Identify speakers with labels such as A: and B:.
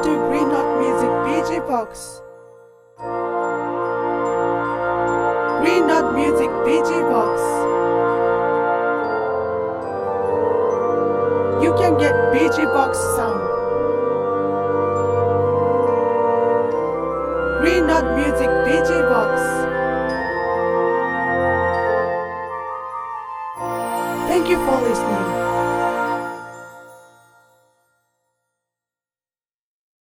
A: to Green Knot Music PG Box. Green Knot Music PG Box. You can get PG Box sound. Green Knot Music PG Box. Thank you for listening.